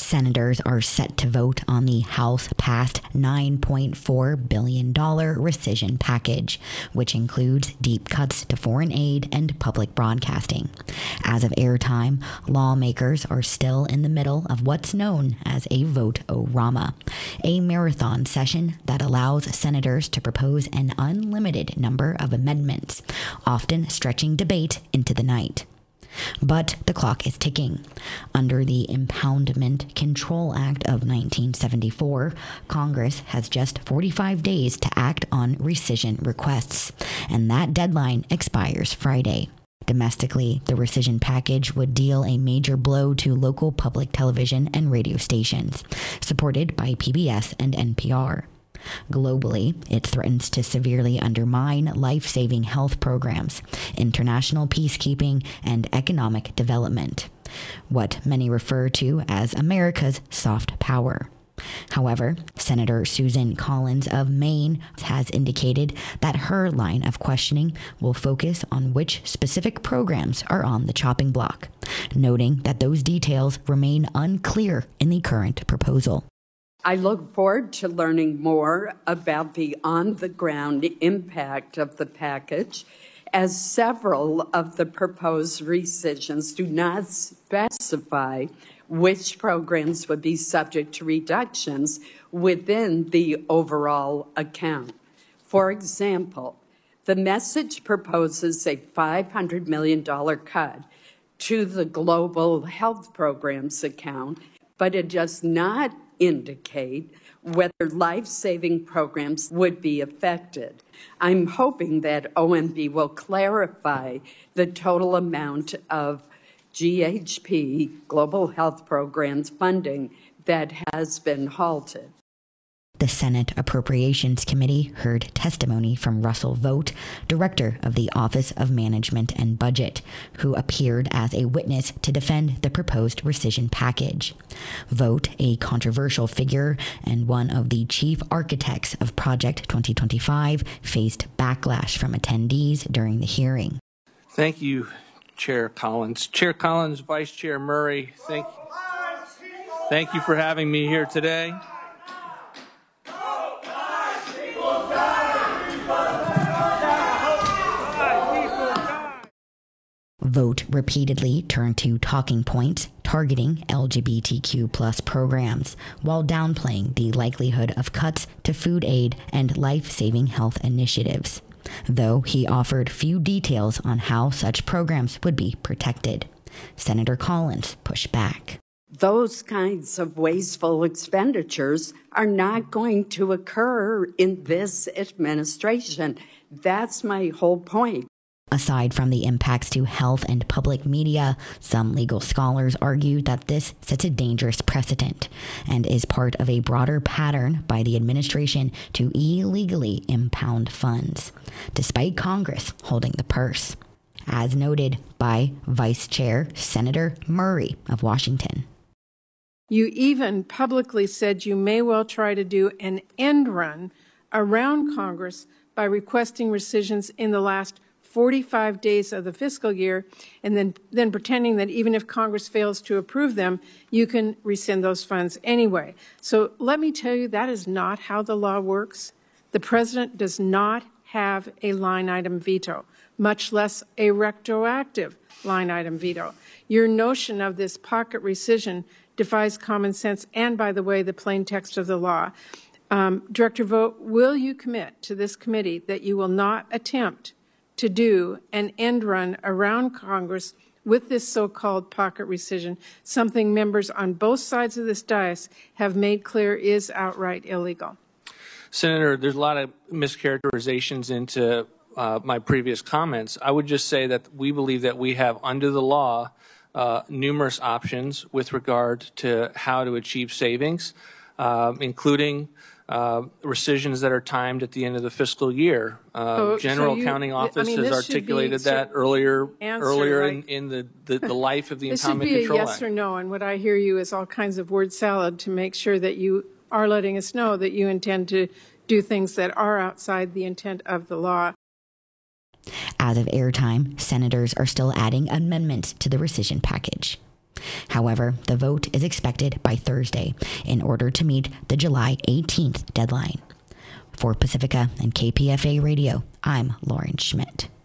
Senators are set to vote on the House-passed $9.4 billion rescission package, which includes deep cuts to foreign aid and public broadcasting. As of airtime, lawmakers are still in the middle of what's known as a vote-o-rama, a marathon session that allows senators to propose an unlimited number of amendments, often stretching debate into the night. But the clock is ticking. Under the Impoundment Control Act of 1974, Congress has just 45 days to act on rescission requests, and that deadline expires Friday. Domestically, the rescission package would deal a major blow to local public television and radio stations, supported by PBS and NPR. Globally, it threatens to severely undermine life-saving health programs, international peacekeeping, and economic development, what many refer to as America's soft power. However, Senator Susan Collins of Maine has indicated that her line of questioning will focus on which specific programs are on the chopping block, noting that those details remain unclear in the current proposal. I look forward to learning more about the on-the-ground impact of the package, as several of the proposed rescissions do not specify which programs would be subject to reductions within the overall account. For example, the message proposes a $500 million cut to the Global Health Programs account, but it does not indicate whether life-saving programs would be affected. I'm hoping that OMB will clarify the total amount of GHP, Global Health Programs funding, that has been halted. The Senate Appropriations Committee heard testimony from Russell Vought, director of the Office of Management and Budget, who appeared as a witness to defend the proposed rescission package. Vought, a controversial figure and one of the chief architects of Project 2025, faced backlash from attendees during the hearing. Thank you, Chair Collins. Chair Collins, Vice Chair Murray, thank you for having me here today. Vought repeatedly turned to talking points targeting LGBTQ+ programs, while downplaying the likelihood of cuts to food aid and life-saving health initiatives, though he offered few details on how such programs would be protected. Senator Collins pushed back. Those kinds of wasteful expenditures are not going to occur in this administration. That's my whole point. Aside from the impacts to health and public media, some legal scholars argue that this sets a dangerous precedent and is part of a broader pattern by the administration to illegally impound funds, despite Congress holding the purse, as noted by Vice Chair Senator Murray of Washington. You even publicly said you may well try to do an end run around Congress by requesting rescissions in the last 45 days of the fiscal year, and then pretending that even if Congress fails to approve them, you can rescind those funds anyway. So let me tell you, that is not how the law works. The president does not have a line item veto, much less a retroactive line item veto. Your notion of this pocket rescission defies common sense and, by the way, the plain text of the law. Director Vought, will you commit to this committee that you will not attempt to do an end run around Congress with this so-called pocket rescission, something members on both sides of this dais have made clear is outright illegal? Senator, there's a lot of mischaracterizations into my previous comments. I would just say that we believe that we have, under the law, numerous options with regard to how to achieve savings, including rescissions that are timed at the end of the fiscal year. General Accounting Office has articulated that earlier in the life of the Impoundment Control Act. This should be a yes or no, and what I hear you is all kinds of word salad to make sure that you are letting us know that you intend to do things that are outside the intent of the law. As of airtime, senators are still adding amendments to the rescission package. However, the vote is expected by Thursday in order to meet the July 18th deadline. For Pacifica and KPFA Radio, I'm Lauren Schmidt.